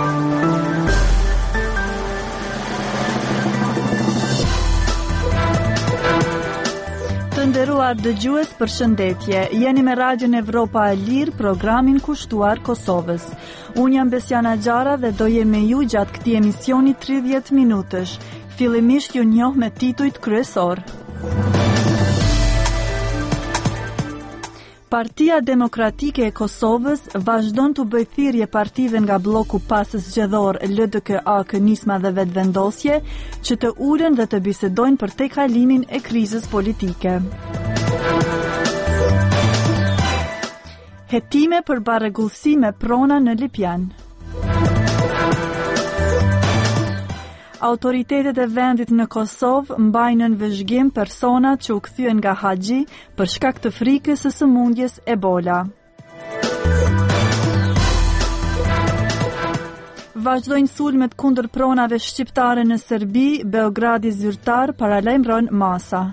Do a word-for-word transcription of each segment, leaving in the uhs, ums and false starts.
Të nderuar dëgjues, përshëndetje. Jeni me Radion Evropa e Lirë, programin kushtuar Kosovës. Unë jam Besiana Gjara dhe do jem me ju gjatë këtij emisioni tridhjetë minutësh. Fillimisht ju njoh me titujt kryesor. Partia Demokratike e Kosovës vazhdon të bëjë thirrje partive nga bloku pasës zgjedhor L D K A K Nisma dhe Vetëvendosje që të ulen dhe të bisedojnë për tejkalimin e krizës politike. Hetime për barregullsi me prona në Lipjan. Autoritetet e vendit në Kosovë mbajnë në vëzhgim persona që u kthyen nga haxhi për shkak të frikës së sëmundjes Ebola. Vazhdojnë sulmet kundër pronave shqiptare në Serbi, Beogradi zyrtar paralajmëron masa.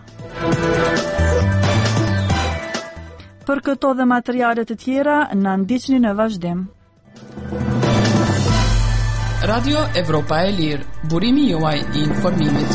Për këto dhe materiale të tjera, na ndiqni në vazhdim. Radio Evropa e Lirë, burimi juaj i informimit.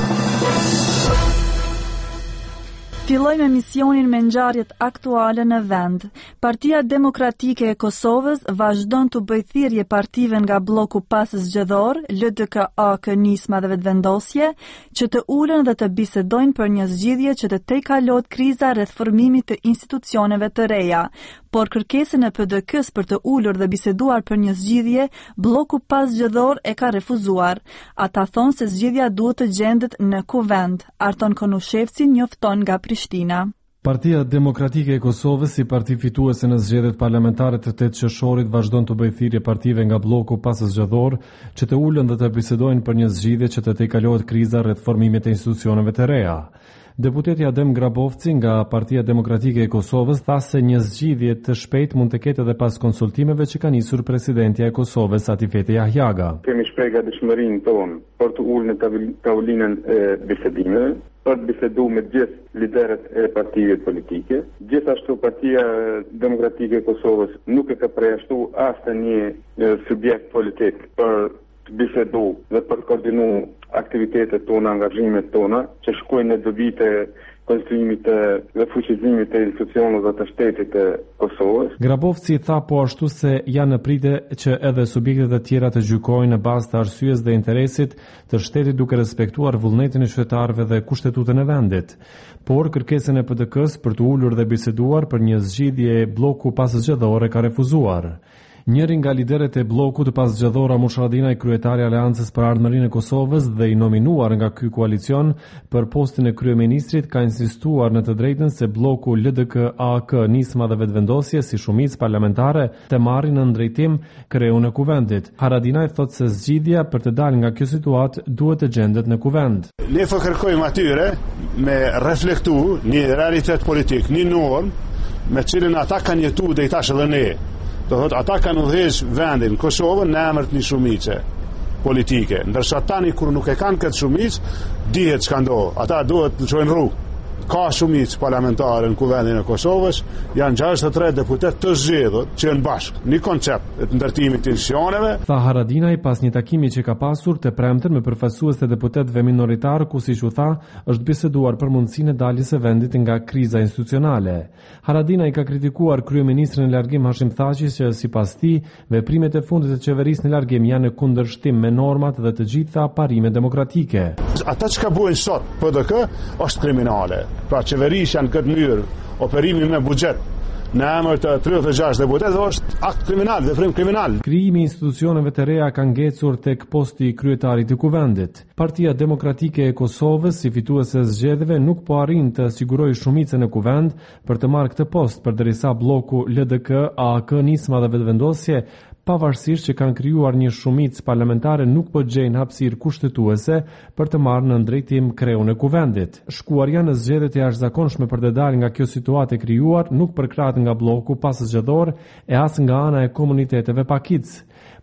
Filloj me misionin me ngjarjet aktuale në vend. Partia Demokratike e Kosovës vazhdon të bëjë thirrje partive nga bloku pasës zgjedhor, L D K A K Nisma dhe Vetëvendosje, që të ulen dhe të bisedojnë për një zgjidhje që të tejkalohet kriza rreth formimit të institucioneve të reja. Por kërkesën e P D K-s për të ulur dhe biseduar për një zgjidhje, bloku paszgjedhor e ka refuzuar. Ata thonë se zgjidhja duhet të gjendet në kuvend. Arton Konushevci njofton nga Prishtina. Partia Demokratike e Kosovës, si parti fituese në zgjedhjet parlamentare të tetë qershorit, vazhdon të bëjë thirrje partive nga bloku paszgjedhor që të ulen dhe të bisedojnë për një zgjidhje që të tejkalohet kriza rreth formimit të institucioneve të reja. Deputeti Adem Grabovci nga Partia Demokratike e Kosovës tha se një zgjidhje të shpejtë mund të ketë edhe pas konsultimeve që ka nisur presidentja e Kosovës Atifete Jahjaga. Kemi shprehë gatishmërinë tonë për të ulur në tavolinën e bisedimeve, për të biseduar me gjithë liderët e partive politike. Gjithashtu Partia Demokratike e Kosovës nuk e ka përjashtuar asnjë subjekt politik për të bisedu dhe për të koordinu aktivitetet tona, angazhimet tona, që shkojnë në dobi të konstruimit dhe fuqizimit të institucioneve të shtetit të Kosovës. Grabovci tha po ashtu se janë në pritje që edhe subjektet e tjera të gjykojnë në bazë të arsyes dhe interesit të shtetit duke respektuar vullnetin e qytetarëve dhe kushtetutën e vendit. Por kërkesën e P D K-s për të ulur dhe biseduar për një zgjidhje bloku paszgjedhore ka refuzuar. Njëri nga liderët e blokut paszgjedhor Amush Haradinaj, kryetari i Aleancës për Ardhmërinë e Kosovës dhe i nominuar nga ky koalicion për postin e kryeministrit, ka insistuar në të drejtën se bloku L D K A K Nisma dhe Vetëvendosje si shumicë parlamentare të marrin në drejtim kreun e kuvendit. Haradinaj thotë se zgjidhja për të dalë nga kjo situatë duhet të gjendet në kuvend. Ne po kërkojmë atyre me reflektu një realitet politik, një norm me cilën ata kanë jetuar deri tash edhe ne. Do thot, ata kanë udhëheqë vendin Kosovën në emër të një shumice politike, ndërsa tani kur nuk e kanë këtë shumicë, dihet çka ndodh. Ata duhet të çojnë rrugë. Ka shumicë parlamentare në kuvendin e Kosovës, janë gjashtëdhjetë e tre deputet të zgjedhur që janë bashkë, një koncept të ndërtimit të institucioneve. Tha Haradinaj pas një takimi që ka pasur të premten me përfaqësues të deputetëve minoritar, ku siç u tha, është biseduar për mundësinë e daljes së vendit nga kriza institucionale. Haradinaj ka kritikuar kryeministrin në largim Hashim Thaçi që sipas tij, veprimet e fundit të qeverisë në largim janë në kundërshtim me normat dhe të gjitha parimet demokratike. Ata që ka bujnë sot P D K është kriminale. Pra qeverisja në këtë mënyrë, operimi me buxhet në emër të tridhjetë e gjashtë deputetëve është akt kriminal, veprim kriminal. Krijimi i institucioneve të reja ka ngecur tek posti i kryetarit të kuvendit. Partia Demokratike e Kosovës, si fituese e zgjedhjeve, nuk po arrin të sigurojë shumicën në kuvend për të marrë këtë post, përderisa bloku L D K A K Nisma dhe Vetëvendosje, pavarësisht që kanë krijuar një shumicë parlamentare, nuk po gjejnë hapësirë kushtetuese për të marrë në drejtim kreun e kuvendit. Shkuarja në zgjedhjet e jashtëzakonshme për të dalë nga kjo situatë e krijuar nuk përkrahet nga bloku paszgjedhor e as nga ana e komuniteteve pakicë.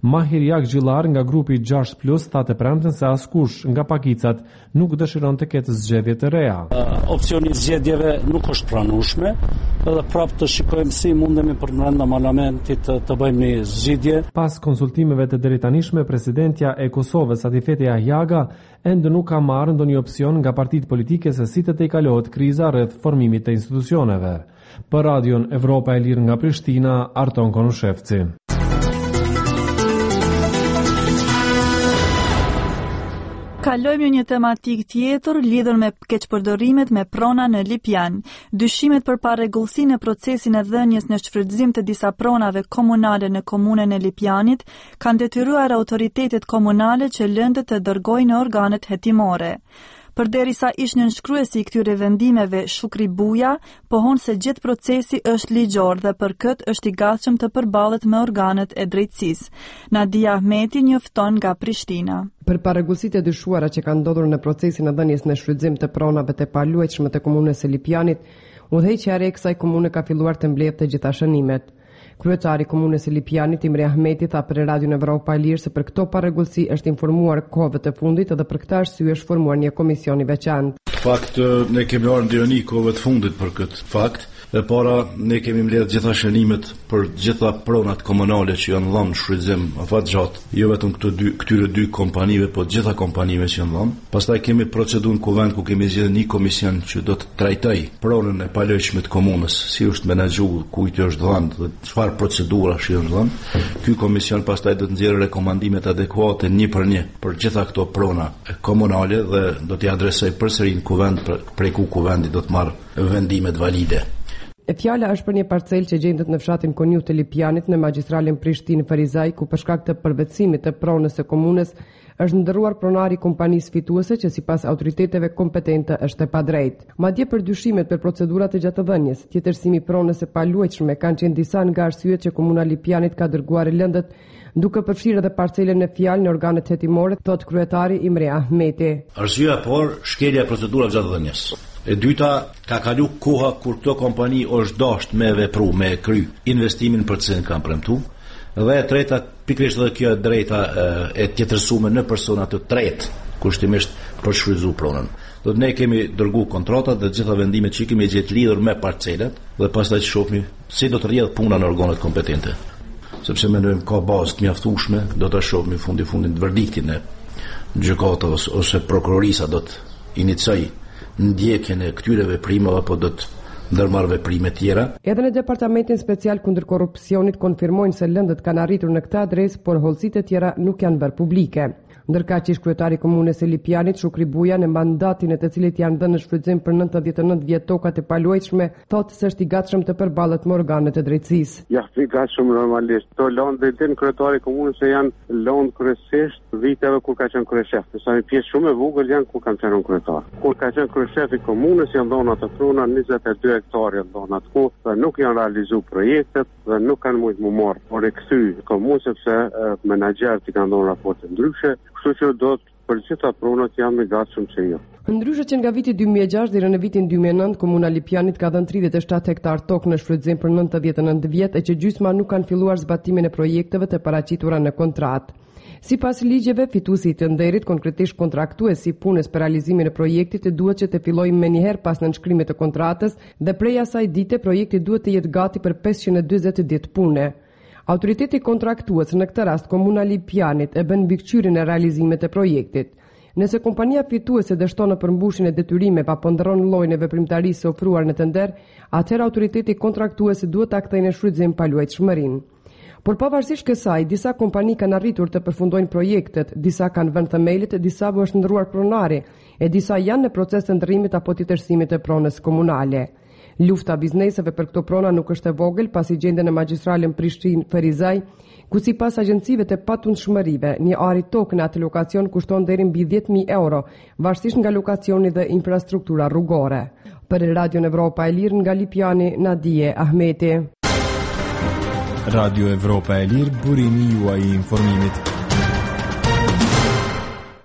Mahir Jakgjillar nga grupi gjashtë plus tha të premten se askush nga pakicat nuk dëshiron të ketë zgjedhje të reja. Uh, opcioni zgjedhjeve nuk është pranueshme, edhe prapë të shikojmë si mundemi për brenda parlamentit të, të bëjmë një zgjidhje. Pas konsultimeve të drejtanishme, presidentja e Kosovës Atifete Jahjaga ende nuk ka marrë ndonjë opsion nga partitë politike se si të tejkalohet kriza rreth formimit të institucioneve. Për Radion Evropa e Lirë nga Prishtina, Arton Konushevci. Kalojmë një tematik tjetër lidhur me keqpërdorimet me prona në Lipjan. Dyshimet për parregullsinë në procesin e dhënies në shfrytëzim të disa pronave komunale në komunën e Lipjanit kanë detyruar autoritetet komunale që lëndët të dërgojnë në organet hetimore. Përderisa ish nënshkruesi i këtyre vendimeve Shukri Buja, pohon se gjithë procesi është ligjor dhe për këtë është i gatshëm të përballet me organet e drejtësisë. Nadia Ahmeti njofton nga Prishtina. Për parregullsitë e dyshuara që kanë ndodhur në procesin e dhënies në shfrytëzim të pronave të paluajtshme të komunës së Lipjanit, udhëheqësia e kësaj komune ka filluar të mbledhë të gjitha shënimet. Kryetari i komunës së Lipjanit, Imre Ahmeti, tha për Radion Evropa e Lirë se për këto parregullsi është informuar kohëve të fundit dhe për këtë arsye është formuar një komision i veçantë. Fakt, ne kemi marrë ndjeni kohëve të fundit për këtë fakt. E para, ne kemi mbledhur gjitha shënimet për gjitha pronat komunale që janë dhënë në shfrytëzim afatgjat, jo vetëm këto dy këtyre dy kompanive, po gjitha kompanive që janë dhënë. Pastaj kemi procedurën kuvend ku kemi zgjedhur një komision që do të trajtojë pronën e palojshme të komunës, si është menaxhuar, kujt është dhënë dhe çfarë procedura që janë dhënë. Ky komision pastaj do të nxjerrë rekomandimet adekuate një për një për gjitha këto prona komunale dhe do t'i adresojë përsëri në kuvend, prej ku kuvendi do të marrë vendimet valide. E fjala është për një parcel që gjendet në fshatin Konju të Lipjanit në magjistralin Prishtinë Ferizaj, ku për shkak të përvetësimit të pronës së komunës është ndërruar pronari i kompanisë fituese që sipas autoriteteve kompetente është e padrejtë. Madje për dyshimet për procedurat e gjatëdhënies, tjetërsimi i pronës së paluajtshme kanë qenë disa nga arsyet që komuna Lipjanit ka dërguar lëndët, duke përfshirë edhe parcelën në fjalë në organet hetimore, thot kryetari Imre Ahmeti. Arsyeja por shkelja e procedurave gjatëdhënies. E dyta, ka kalu koha kur këto kompani është dasht me vepru, me kry investimin për të cilin kanë premtu. Dhe e treta, pikrisht edhe kjo e drejta e tjetërsume në personat të tretë, kushtimisht për shfrytëzu pronën. Do ne kemi dërgu kontratat dhe gjitha vendimet që kemi gjetë lidhur me parcelat dhe pastaj të shohmi si do të rrjedh puna në organet kompetente. Sepse mendojmë ka bazë të mjaftueshme, do ta shohmi fundi fundin verdiktin e gjykatës ose prokurorisa do të iniciojë ndjekjen e këtyre veprimeve apo do të ndërmarrë veprime tjera. Edhe në Departamentin Special kundër Korrupsionit konfirmojnë se lëndët kanë arritur në këtë adresë, por hollësitë e tjera nuk janë bërë publike. Ndërkaq ish kryetari i komunës së Lipjanit, Shukri Buja, në mandatin e të cilit janë dhënë në shfrytëzim për nëntëdhjetë e nëntë vjet tokat e paluajtshme, thotë se është i gatshëm të përballet me organet e drejtësisë. Ja, i gatshëm normalisht. To lëndë din kryetari i komunës se janë lëndë kryesisht viteve kur ka qenë kryeshef. Sa një pjesë shumë e vogël janë kur kanë qenë kryetar. Kur ka qenë kryeshef i komunës janë dhënë ato prona njëzet e dy hektarë janë dhënë atku dhe nuk janë realizuar projektet dhe nuk kanë mujt më marr. Por e kthy komunë sepse menaxherët i kanë dhënë raporte ndryshe. Kështu që do të për gjitha pronat janë i gatshëm që jo. Ndryshe që nga viti dy mijë e gjashtë deri në vitin dy mijë e nëntë, komuna Lipjanit ka dhënë tridhjetë e shtatë hektar tokë në shfrytëzim për nëntëdhjetë e nëntë vjet e që gjysma nuk kanë filluar zbatimin e projekteve të paraqitura në kontratë. Sipas ligjeve, fituesi i tenderit, konkretisht kontraktuesi punës për realizimin e projektit, duhet që të fillojë menjëherë pas nënshkrimit të kontratës dhe prej asaj dite projekti duhet të jetë gati për pesëqind e dyzet ditë pune. Autoriteti kontraktues, në këtë rast komuna Lipjanit, e bën mbikëqyrjen e realizimit të projektit. Nëse kompania fituese dështon në përmbushjen e detyrimeve apo ndron llojin e veprimtarisë ofruar në tender, atëherë autoriteti kontraktues duhet ta kthejë në shfrytëzim paluajtshmërinë. Por pavarësisht kësaj, disa kompani kanë arritur të përfundojnë projektet, disa kanë vënë themelit, disa u është ndërruar pronari, e disa janë në proces të ndërrimit apo tjetërsimit të pronës komunale. Lufta bizneseve për këto prona nuk është e vogël, pasi gjenden në magjistralin Prishtinë Ferizaj, ku sipas agjencive të patundshmërive, një ari tokë në atë lokacion kushton deri mbi dhjetë mijë euro, varësisht nga lokacioni dhe infrastruktura rrugore. Për Radion Evropa e Lirë nga Lipjani, Nadia Ahmeti. Radio Evropa e Lirë, burimi juaj i informimit.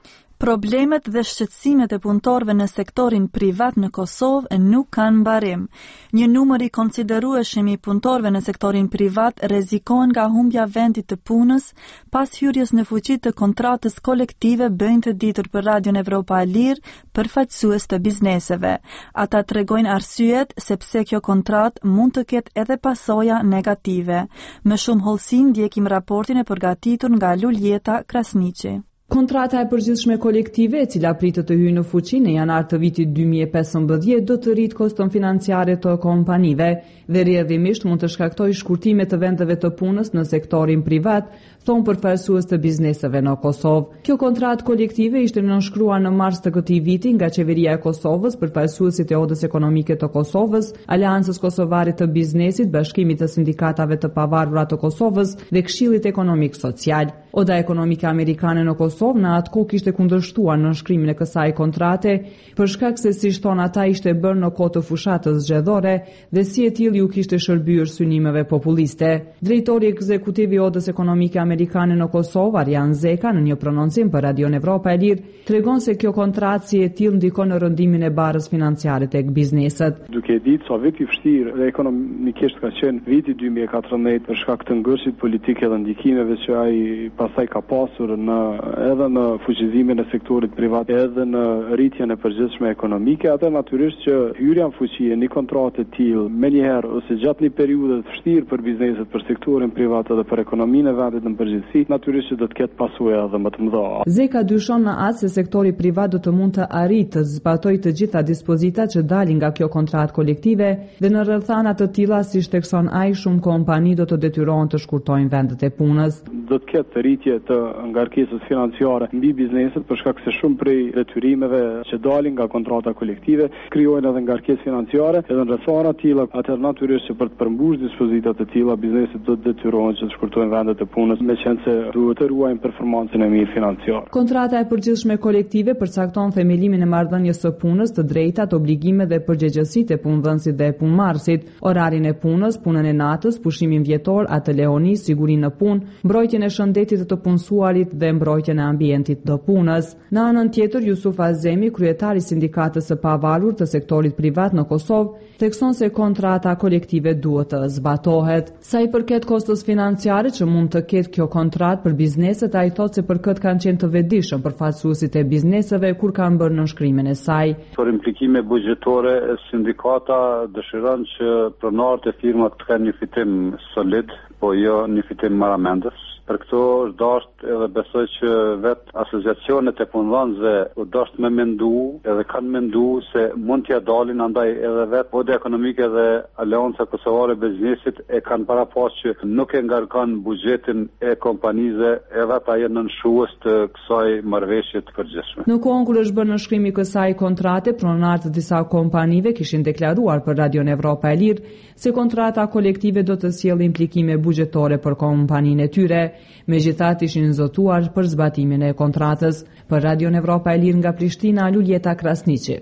Problemet dhe shqetësimet e punëtorëve në sektorin privat në Kosovë nuk kanë mbarim. Një numër i konsiderueshëm i punëtorëve në sektorin privat rrezikohen nga humbja vendit të punës pas hyrjes në fuqi të kontratës kolektive, bëjnë të ditur për Radion Evropa e Lirë përfaqësues të bizneseve. Ata tregojnë arsyet sepse kjo kontratë mund të ketë edhe pasoja negative. Më shumë hollësi ndjekim raportin e përgatitur nga Luljeta Krasniqi. Kontrata e përgjithshme kolektive, e cila pritet të hyjë në fuqi në janar të vitit dy mijë e pesëmbëdhjetë, do të rritë koston financiare të kompanive dhe rrjedhimisht mund të shkaktojë shkurtime të vendeve të punës në sektorin privat, thonë përfaqësues të bizneseve në Kosovë. Kjo kontratë kolektive ishte nënshkruar në mars të këtij viti nga Qeveria e Kosovës, përfaqësuesit e Odës Ekonomike të Kosovës, Aleancës Kosovare të Biznesit, Bashkimit të Sindikatave të Pavarura të Kosovës dhe Këshillit Ekonomik Social. Oda Ekonomike Amerikane në Kosovë në atë kohë kishte kundërshtuar nënshkrimin e kësaj kontrate për shkak se, siç thon ata, ishte bërë në kohë të fushatës zgjedhore dhe si e tillë ju kishte shërbyer synimeve populiste. Drejtori ekzekutiv i Odës Ekonomike Amerikane në Kosovë, Arjan Zeka, në një prononcim për Radion Evropa e Lirë, tregon se kjo kontratë si e tillë ndikon në rëndimin e barrës financiare tek bizneset. Duke ditë sa vit i vështirë dhe ekonomikisht ka qenë viti dy mijë e katërndhjetë për shkak të ngërshit politike dhe ndikimeve që ai pastaj ka pasur në edhe në fuqizimin e sektorit privat, edhe në rritjen e përgjithshme ekonomike, atë natyrisht që hyrja në fuqi e një kontrate të tillë menjëherë ose gjatë një periudhe të vështirë për bizneset, për sektorin privat dhe për ekonominë e vendit në përgjithësi, natyrisht që do të ketë pasoja edhe më të mëdha. Zeka dyshon në atë se sektori privat do të mund të arrijë të zbatojë të gjitha dispozitat që dalin nga kjo kontratë kolektive dhe në rrethana të tilla, siç thekson ai, shumë kompani do të detyrohen të shkurtojnë vendet e punës. Do të ketë rritje të ngarkesës financiare mbi bizneset për shkak se shumë prej detyrimeve që dalin nga kontrata kolektive krijojnë edhe ngarkesë financiare, edhe në rrethana të tilla, atëherë natyrisht që për të përmbushur dispozitat të tilla bizneset do të detyrohen që të shkurtojnë vendet e punës, meqense duhet të ruajnë performancën e mirë financiare. Kontrata e përgjithshme kolektive përcakton themelimin e marrëdhënies së punës, të drejtat, obligimet dhe përgjegjësitë e punëdhënësit dhe e punëmarrësit, orarin e punës, punën e natës, pushimin vjetor, atë leoni, sigurinë në punë, mbrojtjen e shëndetit të punësuarit dhe mbrojtjen e ambientit të punës. Në anën tjetër, Jusuf Azemi, kryetari i Sindikatës së Pavarur të sektorit privat në Kosovë, thekson se kontrata kolektive duhet të zbatohet. Sa i përket kostos financiare që mund të ketë kjo kontratë për bizneset, ai thotë se për këtë kanë qenë të vetëdijshëm përfaqësuesit e bizneseve kur kanë bërë nënshkrimin e saj. Për implikime buxhetore, sindikata dëshiron që pronarët e firmat të kenë një fitim solid, po jo një fitim marramendës. Për këto është dashur edhe besoj që vetë asociacionet e punëdhënësve u dashur me mendu edhe kanë mendu se mund t'ia dalin, andaj edhe vetë Oda Ekonomike dhe Aleanca Kosovare e Biznesit e kanë parapasur që nuk e ngarkon buxhetin e kompanisë edhe ata janë nënshues të kësaj marrëveshje të përgjithshme. Në kohën kur është bërë nënshkrimi i kësaj kontrate, pronarët të disa kompanive kishin deklaruar për Radion Evropa e Lirë se kontrata kolektive do të sjellë implikime buxhetore për kompaninë e tyre. Megjithatë ishin zotuar për zbatimin e kontratës. Për Radion Evropa e Lirë nga Prishtina, Luljeta Krasniqi.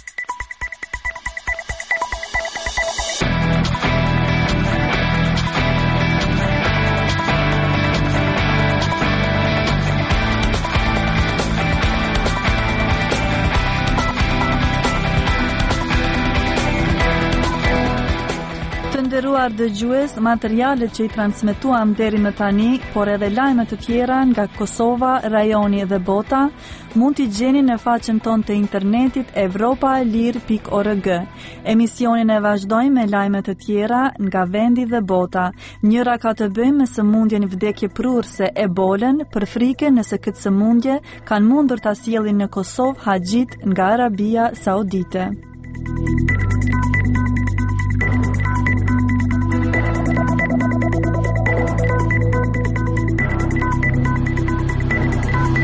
Nderuar dëgjues, materialet që i transmetuam deri më tani, por edhe lajme të tjera nga Kosova, rajoni dhe bota, mund t'i gjeni në faqen tonë të internetit evropa e lirë pikë org. Emisionin e vazhdojmë me lajme të tjera nga vendi dhe bota. Njëra ka të bëjmë me sëmundjen vdekje prurse Ebolën, për frikë nëse këtë sëmundje kanë mundur ta sjellin në Kosovë haxhit nga Arabia Saudite.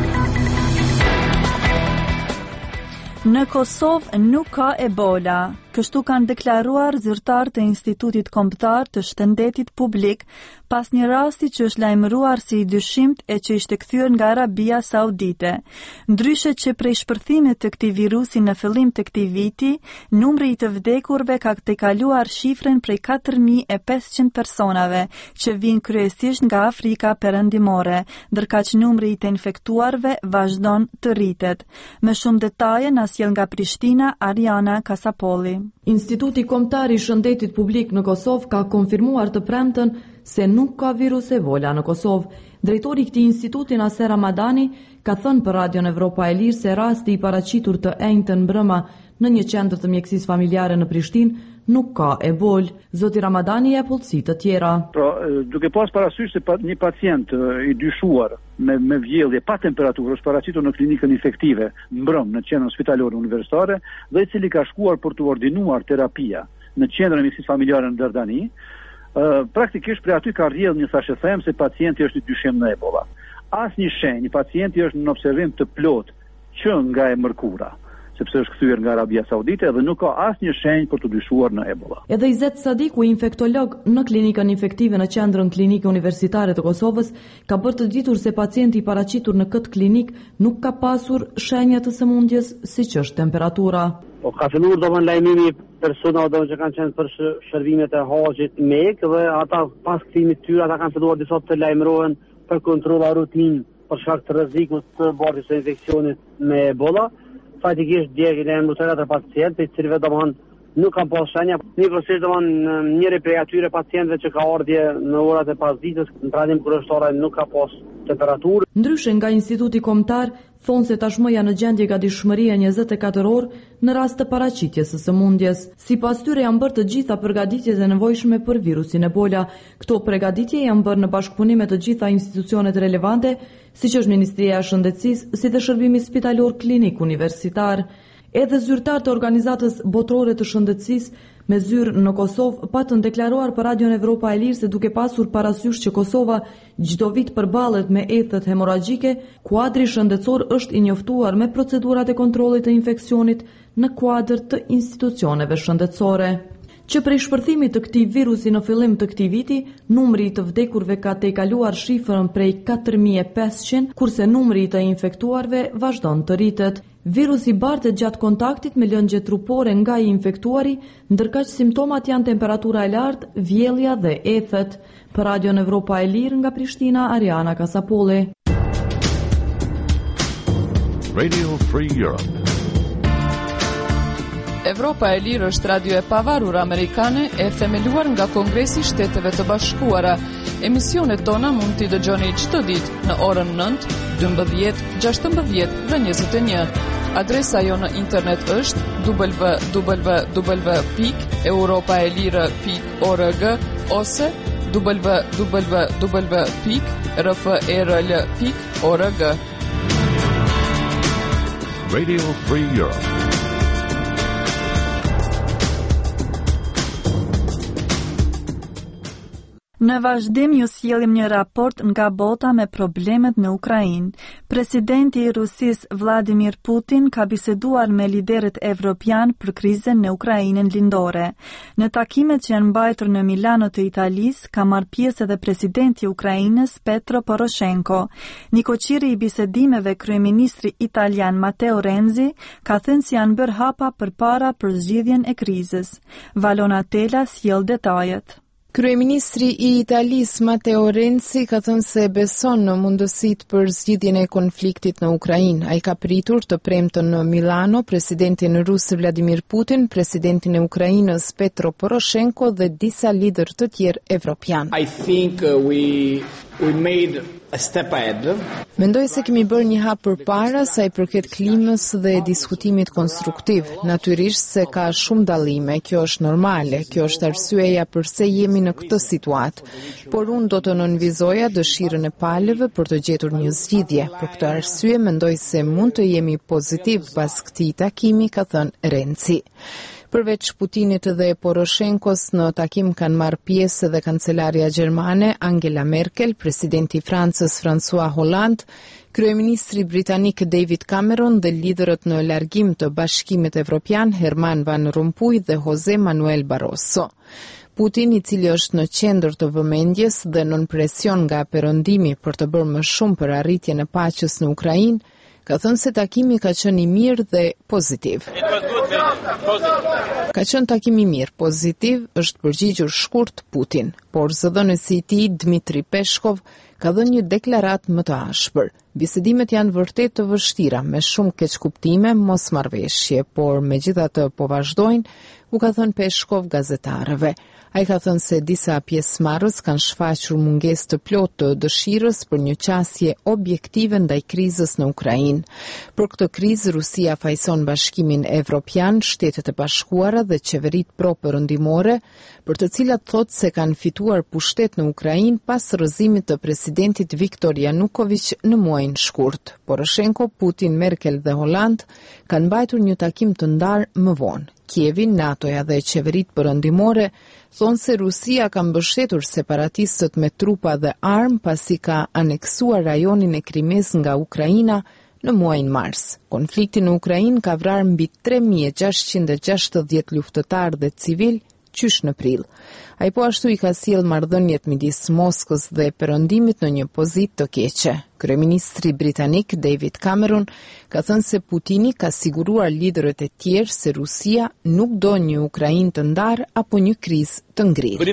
Në Kosovë nuk ka Ebola. Kështu kanë deklaruar zyrtarët e Institutit Kombëtar të Shëndetit Publik pas një rasti që është lajmëruar si i dyshimt e që ishte kthyer nga Arabia Saudite. Ndryshe që prej shpërthimit të këtij virusi në fillim të këtij viti, numri i të vdekurve ka tejkaluar shifrën prej katër mijë e pesëqind personave, që vijnë kryesisht nga Afrika Perëndimore, ndërkaq numri i të infektuarve vazhdon të rritet. Me shumë detaje na sjell nga Prishtina Ariana Kasapolli. Instituti Kombëtar i Shëndetit Publik në Kosovë ka konfirmuar të premten se nuk ka virus Ebola në Kosovë. Drejtori i këtij instituti Naser Ramadani ka thënë për Radion Evropa e Lirë se rasti i paraqitur të enjtën mbrëma në një qendër të mjekësisë familjare në Prishtinë nuk ka Ebola. Zoti Ramadani e pullësi të tjera. Pra, duke pas parasysh se një pacient i dyshuar me, me vjellje pa temperaturë është paraqitur në klinikën infektive mbrëm në qendrën spitalore universitare dhe i cili ka shkuar për të ordinuar terapia në qendrën e mjekësisë familjare në Derdani, uh, praktikisht prej aty ka rrjedhur një thashë them se pacienti është i dyshim në Ebola. Asnjë shenjë, pacienti është në observim të plot që nga e mërkura, sepse është kthyer nga Arabia Saudite dhe nuk ka asnjë shenjë për të dyshuar në Ebola. Edhe Izet Sadiku, infektolog në klinikën infektive në qendrën klinike universitare të Kosovës, ka bërë të ditur se pacienti i paraqitur në këtë klinik nuk ka pasur shenja të sëmundjes siç është temperatura. Po ka filluar domon lajmimi personave domon që kanë qenë për shërbimet e haxhit Mekë dhe ata pas kthimit të tyre ata kanë filluar disa të lajmërohen për kontrolla rutinë për shkak të rrezikut të bardhjes së infeksionit me Ebola. Fatikisht djegi në emërtërat e pacientë, i cilëve domon nuk kanë pas shenja. Një përsesh domon njëri prej atyre pacientëve që ka ardhje në orat e pasdites, në tradim kurioztare nuk ka pas temperaturë. Ndryshe nga Instituti Kombëtar, thonë se tashmë janë në gjendje gatishmërie njëzet e katër orë në rast të paraqitjes së sëmundjes. Sipas tyre janë bërë të gjitha përgatitjet e nevojshme për virusin Ebola. Këto përgatitje janë bërë në bashkëpunim me të gjitha institucionet relevante, siç është Ministria e Shëndetësisë, si dhe Shërbimi Spitalor Klinik Universitar. Edhe zyrtar të Organizatës Botërore të Shëndetësisë me zyrë në Kosovë patën deklaruar për Radion Evropa e Lirë se duke pasur parasysh që Kosova çdo vit përballet me ethet hemoragjike, kuadri shëndetësor është i njoftuar me procedurat e kontrollit të infeksionit në kuadër të institucioneve shëndetësore. Që prej shpërthimit të këtij virusi në fillim të këtij viti, numri i të vdekurve ka tejkaluar shifrën prej katër mijë e pesëqind, kurse numri i të infektuarve vazhdon të rritet. Virusi bartet gjatë kontaktit me lëngje trupore nga i infektuari, ndërkaq simptomat janë temperatura e lartë, vjellja dhe ethet. Për Radion Evropa e Lirë nga Prishtina, Ariana Kasapolli. Radio Free Europe. Evropa e Lirë është radio e pavarur amerikane e themeluar nga Kongresi i Shteteve të Bashkuara. Emisionet tona mund t'i dëgjoni çdo ditë në orën nëntë, dymbëdhjetë, gjashtëmbëdhjetë dhe njëzet e një. Adresa jo në internet është w w w pikë europaelire pikë org ose w w w pikë r f e r l pikë org. Radio Free Europe. Në vazhdim ju sjellim një raport nga bota me problemet në Ukrainë. Presidenti i Rusisë Vladimir Putin ka biseduar me liderët evropian për krizën në Ukrainën lindore. Në takimet që janë mbajtur në Milano të Italisë, ka marrë pjesë edhe presidenti i Ukrainës Petro Poroshenko. Një koqiri i bisedimeve kryeministri italian Matteo Renzi ka thënë se janë bërë hapa përpara për zgjidhjen e krizës. Valona Tela sjell detajet. Kryeministri i Italisë Matteo Renzi ka thënë se beson në mundësitë për zgjidhjen e konfliktit në Ukrainë. Ai ka pritur të premten në Milano presidentin rus Vladimir Putin, presidentin e Ukrainës Petro Poroshenko dhe disa lider të tjerë evropian. I think uh, we we made a step ahead. Mendoj se kemi bërë një hap përpara sa i përket klimës dhe diskutimit konstruktiv. Natyrisht se ka shumë dallime, kjo është normale, kjo është arsyeja pse jemi në këtë situatë. Por unë do të nënvizoja dëshirën e palëve për të gjetur një zgjidhje. Për këtë arsye mendoj se mund të jemi pozitiv pas këtij takimi, ka thënë Renzi. Përveç Putinit dhe Poroshenkos, në takim kanë marrë pjesë edhe kancelaria gjermane Angela Merkel, presidenti i Francës Francës François Hollande, kryeministri britanik David Cameron dhe liderët në largim të Bashkimit Evropian Herman Van Rompuy dhe Jose Manuel Barroso. Putin, i cili është në qendër të vëmendjes dhe nën presion nga perëndimi për të bërë më shumë për arritjen e paqes në Ukrainë, ka thënë se takimi ka qenë i mirë dhe pozitiv. Ka qenë takim i mirë, pozitiv, është përgjigjur shkurt Putin, por zëdhënësi i tij Dmitri Peshkov ka dhënë një deklaratë më të ashpër. Bisedimet janë vërtet të vështira, me shumë keqkuptime, mosmarrveshje, por megjithatë po vazhdojnë, u ka thënë Peshkov gazetarëve. Ai ka thënë se disa pjesëmarrës kanë shfaqur mungesë të plotë të dëshirës për një qasje objektive ndaj krizës në Ukrainë. Për këtë krizë, Rusia fajson Bashkimin Evropian, Shtetet e Bashkuara dhe qeveritë pro-perëndimore, për të cilat thotë se kanë fituar pushtet në Ukrainë pas rrëzimit të presidentit Viktor Yanukovych në muajin shkurt. Poroshenko, Putin, Merkel dhe Hollande kanë mbajtur një takim të ndarë më vonë. Kievi, NATO-ja dhe qeveritë perëndimore thonë se Rusia ka mbështetur separatistët me trupa dhe armë pasi ka aneksuar rajonin e Krimes nga Ukraina në muajin mars. Konflikti në Ukrainë ka vrarë mbi tre mijë e gjashtëqind e gjashtëdhjetë luftëtarë dhe civil qysh në prill. Ai po ashtu i ka sjell marrëdhëniet midis Moskës dhe perëndimit në një pozitë të keqe. Kryeministri britanik David Cameron ka thënë se Putini ka siguruar liderët e tjerë se Rusia nuk do një Ukrainë të ndarë apo një krizë të ngrirë.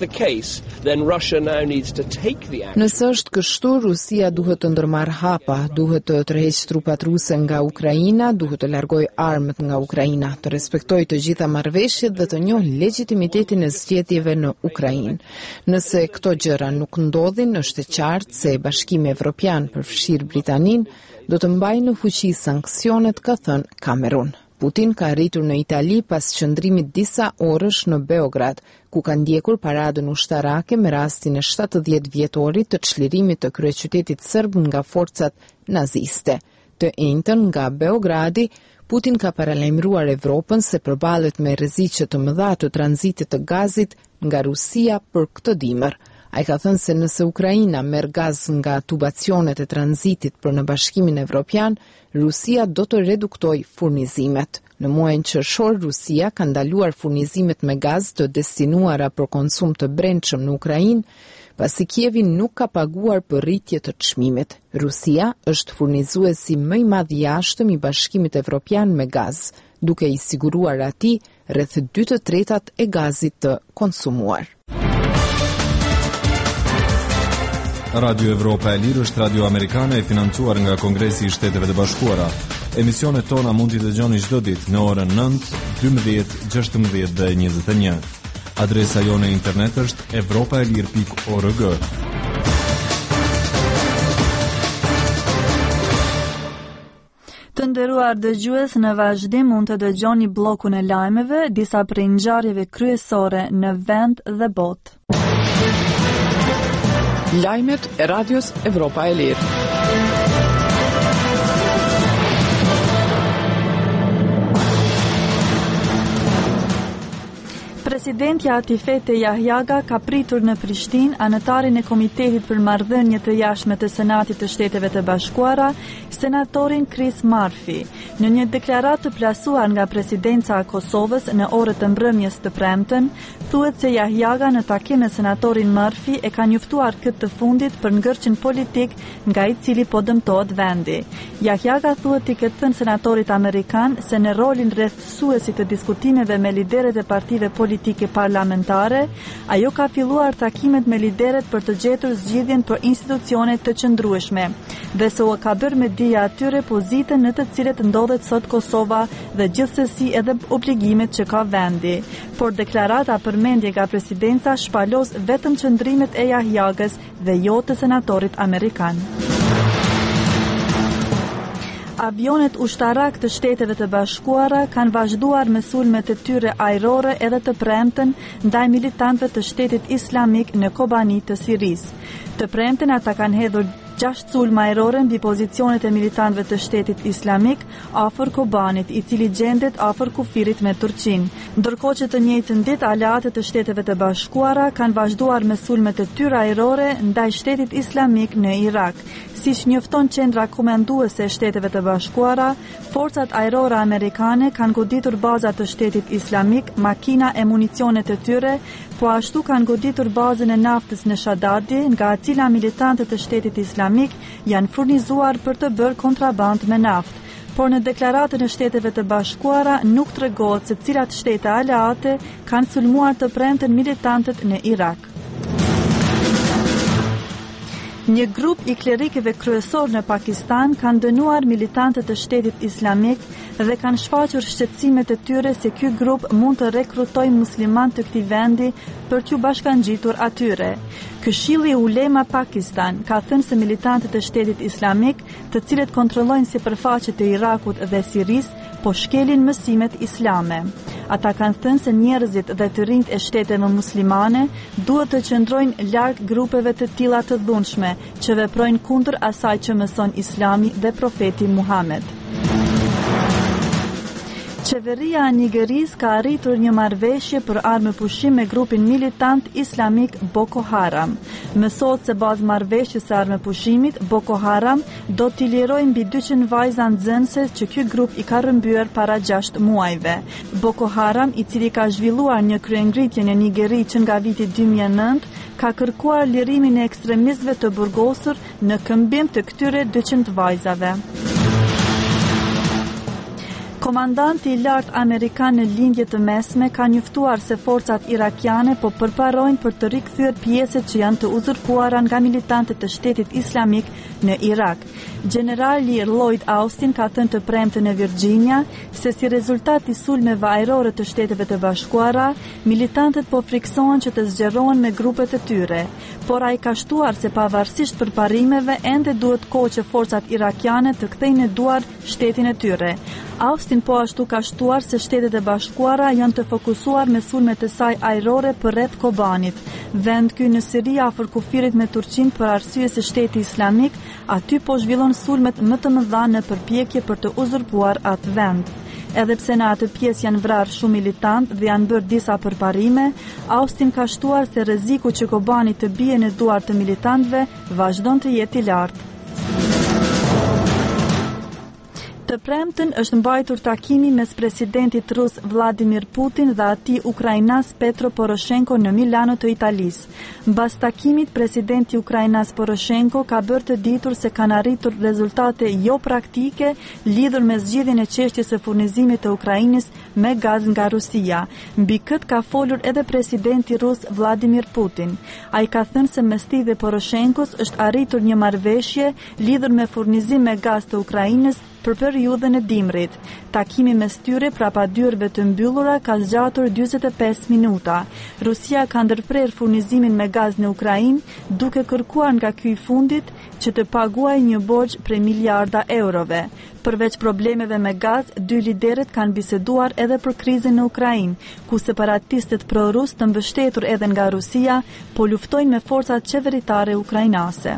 Nëse është kështu, Rusia duhet të ndërmarrë hapa, duhet të tërheqë trupat ruse nga Ukraina, duhet të largojë armët nga Ukraina, të respektojë të gjitha marrëveshjet dhe të njohë legitimitetin e zgjedhjeve në Ukrainë. Nëse këto gjëra nuk ndodhin, është e qartë se Bashkimi Evropian përfshirë Britaninë do të mbajë në fuqi sanksionet, ka thënë Cameron. Putin ka arritur në Itali pas qëndrimit disa orësh në Beograd, ku ka ndjekur paradën ushtarake me rastin e shtatëdhjetë vjetorit të çlirimit të kryeqytetit serb nga forcat naziste. Të njëjtën nga Beogradi, Putin ka paralajmëruar Evropën se përballet me rreziqe të mëdha të tranzitit të gazit nga Rusia për këtë dimër. Ai ka thënë se nëse Ukraina merr gaz nga tubacionet e tranzitit për në Bashkimin Evropian, Rusia do të reduktojë furnizimet. Në muajin qershor, Rusia ka ndaluar furnizimet me gaz të destinuara për konsum të brendshëm në Ukrainë, pasi Kievi nuk ka paguar për rritje të çmimit. Rusia është furnizuesi më i madh i jashtëm i Bashkimit Evropian me gaz, duke i siguruar atij rreth dy të tretat e gazit të konsumuar. Radio Evropa e Lirë është radio amerikane e financuar nga Kongresi i Shteteve të Bashkuara. Emisionet tona mund t'i dëgjoni çdo ditë në orën nëntë, dymbëdhjetë, gjashtëmbëdhjetë dhe njëzet e një. Adresa jone e internet është evropaelir pikë org. Të nderuar dëgjues, në vazhdim mund të dëgjoni bllokun e lajmeve, disa prej ngjarjeve kryesore në vend dhe botë. Lajmet e radios Evropa e Lirë. Presidenti Atifete Jahjaga ka pritur në Prishtinë anëtarin e Komitetit për Marrëdhënie të Jashtme të Senatit të Shteteve të Bashkuara, senatorin Chris Murphy. Në një deklaratë të plasuar nga Presidenca e Kosovës në orët të mbrëmjes të premten, thuhet se Jahjaga në takim me senatorin Murphy e ka njoftuar këtë të fundit për ngërçin politik nga i cili po dëmtohet vendi. Jahjaga thuhet i këtë thënë senatorit amerikan se në rolin rrethësuesit të diskutimeve me lideret e partive politike parlamentare, ajo ka filluar takimet me lideret për të gjetur zgjidhjen për institucione të qëndrueshme, dhe se u ka bërë me dija atyre pozitën në të cilet ndodhet sot Kosova dhe gjithsesi edhe obligimet që ka vendi. Por deklarata përmendje nga presidenca shpalos vetëm qëndrimet e Jahjagës dhe jo të senatorit amerikan. Avionet ushtarak të Shteteve të Bashkuara kanë vazhduar me sulmet e tyre ajrore edhe të premten ndaj militantëve të Shtetit Islamik në Kobani të Sirisë. Të premten ata kanë hedhur gjashtë sulma ajrore mbi pozicionet e militantëve të Shtetit Islamik afër Kobanit, i cili gjendet afër kufirit me Turqinë. Ndërkohë që të njëjtën ditë aleatët e Shteteve të Bashkuara kanë vazhduar me sulmet e tyre ajrore ndaj Shtetit Islamik në Irak. Siç njofton Qendra Komanduese e Shteteve të Bashkuara, forcat ajrore amerikane kanë goditur bazat të Shtetit Islamik, makina e municionet e tyre, po ashtu kanë goditur bazën e naftës në Shadadi, nga e cila militantët e Shtetit Islamik janë furnizuar për të bërë kontraband me naftë. Por në deklaratën e Shteteve të Bashkuara nuk tregohet se cilat shtete aleate kanë sulmuar të premten militantët në Irak. Një grup i klerikëve kryesor në Pakistan kanë dënuar militantët e Shtetit Islamik dhe kanë shfaqur shqetësimet e tyre se ky grup mund të rekrutojë musliman të këtij vendi për t'u bashkangjitur atyre. Këshilli Ulema Pakistan ka thënë se militantët e Shtetit Islamik, të cilët kontrollojnë sipërfaqet e Irakut dhe Sirisë, po shkelin mësimet islame. Ata kanë thënë se njerëzit dhe të rinjt e shteteve muslimane duhet të qëndrojnë larg grupeve të tilla të dhunshme që veprojnë kundër asaj që mëson Islami dhe profeti Muhammed. Qeveria e Nigerisë ka arritur një marrëveshje për armë pushim me grupin militant islamik Boko Haram. Mësohet se bazë marrëveshjes së armë pushimit, Boko Haram do t'i lirojë mbi dyqind vajza nxënëse që ky grup i ka rrëmbyer para gjashtë muajve. Boko Haram, i cili ka zhvilluar një kryengritje në Nigeri që nga viti dy mijë e nëntë, ka kërkuar lirimin e ekstremistëve të burgosur në këmbim të këtyre dyqind vajzave. Komandanti i lartë amerikan në lindje të mesme ka njoftuar se forcat irakiane po përparojnë për të rikthyer pjesët që janë të uzurpuara nga militantët e Shtetit Islamik në Irak. Generali Lloyd Austin ka thënë të premten në Virginia se si rezultat i sulmeve ajrore të Shteteve të Bashkuara, militantët po friksohen që të zgjerohen me grupet e tyre, por ai ka shtuar se pavarësisht përparimeve ende duhet kohë që forcat irakiane të kthejnë në duar shtetin e tyre. Austin po ashtu ka shtuar se Shtetet e Bashkuara janë të fokusuar me sulmet e saj ajrore përreth Kobanit. Vend ky në Siri afër kufirit me Turqinë për arsye se Shteti Islamik aty po zhvillon sulmet më të mëdha në përpjekje për të uzurpuar atë vend. Edhe pse në atë pjesë janë vrarë shumë militant dhe janë bërë disa përparime, Austin ka shtuar se rreziku që Kobani të bie në duart të militantëve vazhdon të jetë i lartë. Të premten është mbajtur takimi mes presidentit rus Vladimir Putin dhe atij ukrainas Petro Poroshenko në Milano të Italisë. Mbas takimit, presidenti ukrainas Poroshenko ka bërë të ditur se kanë arritur rezultate jo praktike lidhur me zgjidhjen e çështjes së furnizimit të Ukrainës me gaz nga Rusia. Mbi këtë ka folur edhe presidenti rus Vladimir Putin. Ai ka thënë se mes tij dhe Poroshenkos është arritur një marrëveshje lidhur me furnizim me gaz të Ukrainës për periudhën e dimrit. Takimi mes tyre prapa dyerve të mbyllura ka zgjatur njëzet e pesë minuta. Rusia ka ndërprer furnizimin me gaz në Ukrainë, duke kërkuar nga ky i fundit që të paguajë një borxh prej miliarda eurove. Përveç problemeve me gaz, dy liderët kanë biseduar edhe për krizën në Ukrainë, ku separatistët pro-rus të mbështetur edhe nga Rusia po luftojnë me forcat qeveritare ukrainase.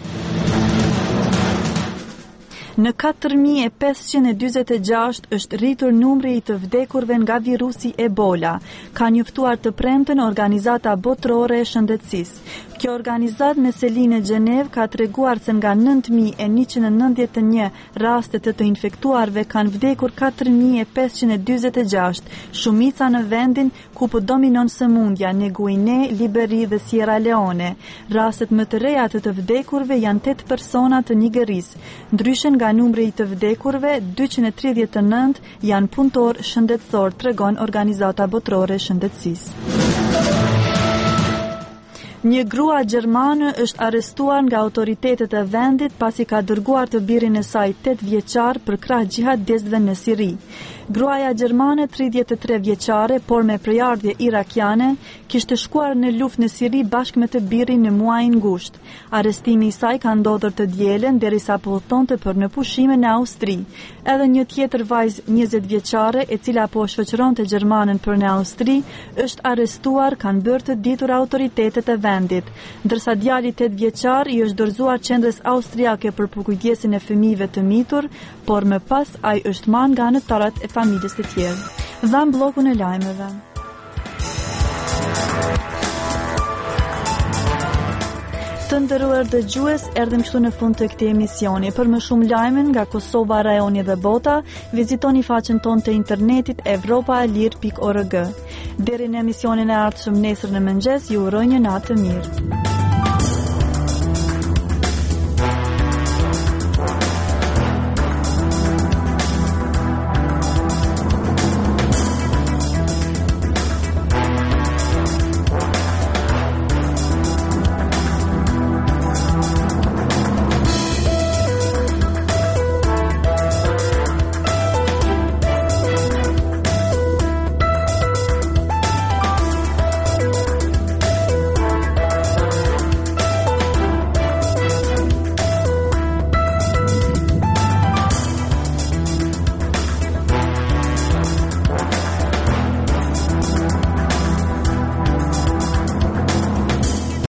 Në katër mijë e pesëqind e dyzet e gjashtë është rritur numri i të vdekurve nga virusi Ebola, ka njoftuar të premten Organizata Botërore e Shëndetësisë. Kjo organizatë me selinë në Gjenev ka treguar se nga nëntë mijë e njëqind e nëntëdhjetë e një rastet të të infektuarve kanë vdekur katër mijë e pesëqind e dyzet e gjashtë, shumica në vendin ku po dominon sëmundja në Guinea, Liberi dhe Sierra Leone. Rastet më të reja të të vdekurve janë tetë persona të Nigerisë. Ndryshe nga numri i të vdekurve, dyqind e tridhjetë e nëntë janë punëtor shëndetësor, tregon Organizata Botërore e Shëndetësisë. Një grua gjermane është arrestuar nga autoritetet e vendit pasi ka dërguar të birin e saj tetë vjeçar për krah xhihadistëve në Siri. Gruaja gjermane, tridhjetë e tre vjeçare, por me prejardhje irakiane, kishte shkuar në luftë në Siri bashkë me të birin në muajin gusht. Arrestimi i saj ka ndodhur të dielën derisa po udhtonte për në pushime në Austri. Edhe një tjetër vajzë njëzet vjeçare, e cila po shoqëronte gjermanën për në Austri, është arrestuar, kanë bërë të ditur autoritetet e vendit. vendit, ndërsa djali tetë vjeçar i është dorëzuar qendrës austriake për përkujdesin e fëmijëve të mitur, por më pas ai është marrë nga anëtarët e familjes së tjerë. Dhan bllokun e lajmeve. Të nderuar dëgjues, erdhëm këtu në fund të këtij emisioni. Për më shumë lajme nga Kosova, rajoni dhe bota, vizitoni faqen tonë të internetit evropaalir pikë org. Deri në emisionin e ardhshëm nesër në mëngjes, ju uroj një natë të mirë.